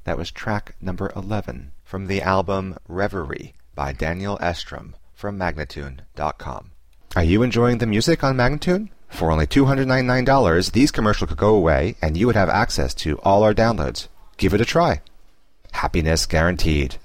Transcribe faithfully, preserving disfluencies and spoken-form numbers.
That was track number eleven from the album Reverie by Daniel Estrom from Magnatune dot com. Are you enjoying the music on Magnatune? For only two hundred ninety-nine dollars, these commercials could go away and you would have access to all our downloads. Give it a try. Happiness guaranteed.